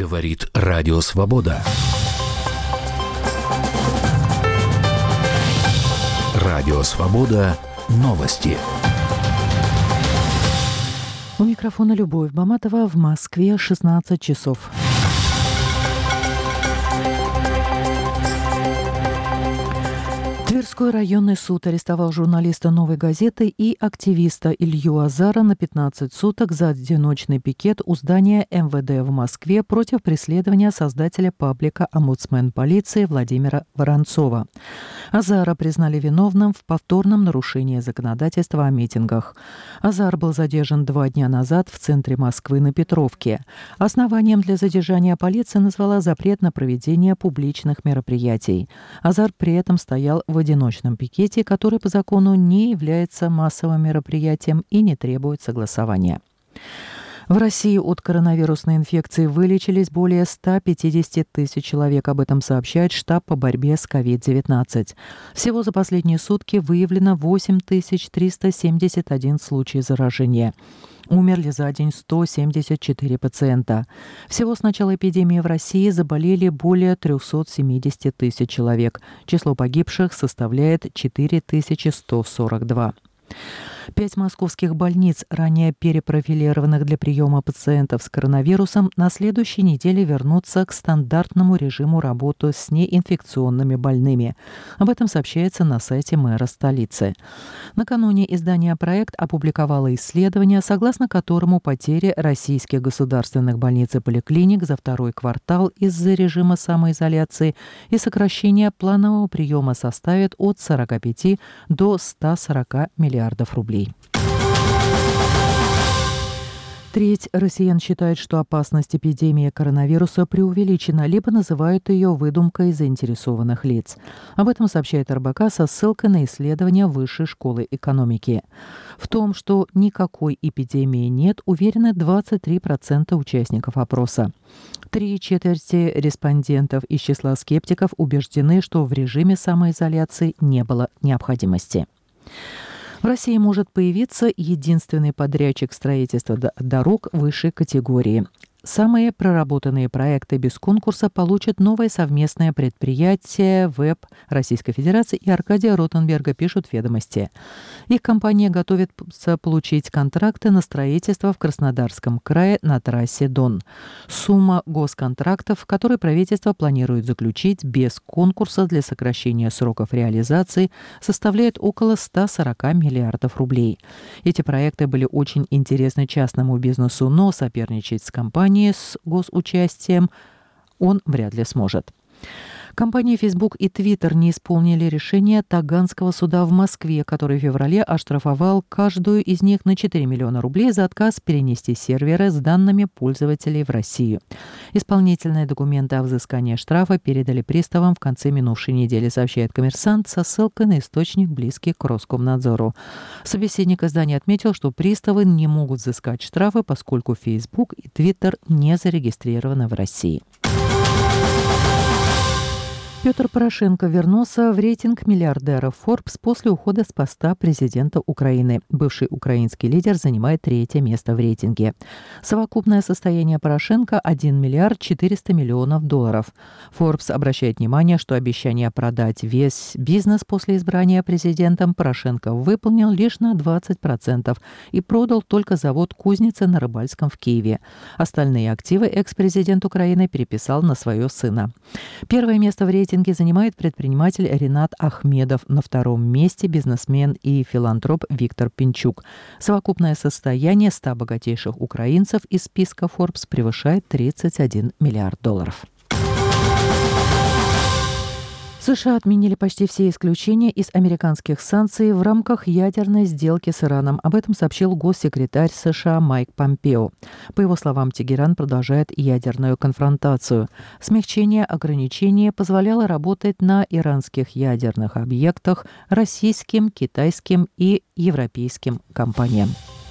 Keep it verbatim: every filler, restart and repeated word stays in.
Говорит Радио Свобода. Радио Свобода. Новости. У микрофона Любовь Баматова. В Москве шестнадцать часов. Тверской районный суд арестовал журналиста «Новой газеты» и активиста Илью Азара на пятнадцать суток за одиночный пикет у здания эм вэ дэ в Москве против преследования создателя паблика «Омбудсмен полиции» Владимира Воронцова. Азара признали виновным в повторном нарушении законодательства о митингах. Азар был задержан два дня назад в центре Москвы на Петровке. Основанием для задержания полиция назвала запрет на проведение публичных мероприятий. Азар при этом стоял в одиночном пикете, который по закону не является массовым мероприятием и не требует согласования. В России от коронавирусной инфекции вылечились более ста пятидесяти тысяч человек. Об этом сообщает штаб по борьбе с ковид девятнадцать. Всего за последние сутки выявлено восемь тысяч триста семьдесят один случай заражения. Умерли за день сто семьдесят четыре пациента. Всего с начала эпидемии в России заболели более трехсот семидесяти тысяч человек. Число погибших составляет четыре тысячи сто сорок два. Пять московских больниц, ранее перепрофилированных для приема пациентов с коронавирусом, на следующей неделе вернутся к стандартному режиму работы с неинфекционными больными. Об этом сообщается на сайте мэра столицы. Накануне издание «Проект» опубликовало исследование, согласно которому потери российских государственных больниц и поликлиник за второй квартал из-за режима самоизоляции и сокращения планового приема составят от сорока пяти до ста сорока миллиардов рублей. Треть россиян считает, что опасность эпидемии коронавируса преувеличена, либо называют ее выдумкой заинтересованных лиц. Об этом сообщает эр бэ ка со ссылкой на исследования Высшей школы экономики. В том, что никакой эпидемии нет, уверены двадцать три процента участников опроса. Три четверти респондентов из числа скептиков убеждены, что в режиме самоизоляции не было необходимости. В России может появиться единственный подрядчик строительства дорог высшей категории. Самые проработанные проекты без конкурса получат новое совместное предприятие ВЭБ Российской Федерации и Аркадия Ротенберга, пишут «Ведомости». Их компания готовится получить контракты на строительство в Краснодарском крае на трассе Дон. Сумма госконтрактов, которые правительство планирует заключить без конкурса для сокращения сроков реализации, составляет около ста сорока миллиардов рублей. Эти проекты были очень интересны частному бизнесу, но соперничать с компанией с госучастием он вряд ли сможет. Компании Facebook и Twitter не исполнили решение Таганского суда в Москве, который в феврале оштрафовал каждую из них на четыре миллиона рублей за отказ перенести серверы с данными пользователей в Россию. Исполнительные документы о взыскании штрафа передали приставам в конце минувшей недели, сообщает «Коммерсант» со ссылкой на источник, близкий к Роскомнадзору. Собеседник издания отметил, что приставы не могут взыскать штрафы, поскольку Facebook и Twitter не зарегистрированы в России. Петр Порошенко вернулся в рейтинг миллиардеров Forbes после ухода с поста президента Украины. Бывший украинский лидер занимает третье место в рейтинге. Совокупное состояние Порошенко – один миллиард четыреста миллионов долларов. Forbes обращает внимание, что обещание продать весь бизнес после избрания президентом Порошенко выполнил лишь на двадцать процентов и продал только завод «Кузница» на Рыбальском в Киеве. Остальные активы экс-президент Украины переписал на своего сына. Первое место в рейтинге занимает предприниматель Ринат Ахмедов. На втором месте бизнесмен и филантроп Виктор Пинчук. Совокупное состояние ста богатейших украинцев из списка Forbes превышает тридцать один миллиард долларов. США отменили почти все исключения из американских санкций в рамках ядерной сделки с Ираном. Об этом сообщил госсекретарь США Майк Помпео. По его словам, Тегеран продолжает ядерную конфронтацию. Смягчение ограничений позволяло работать на иранских ядерных объектах российским, китайским и европейским компаниям.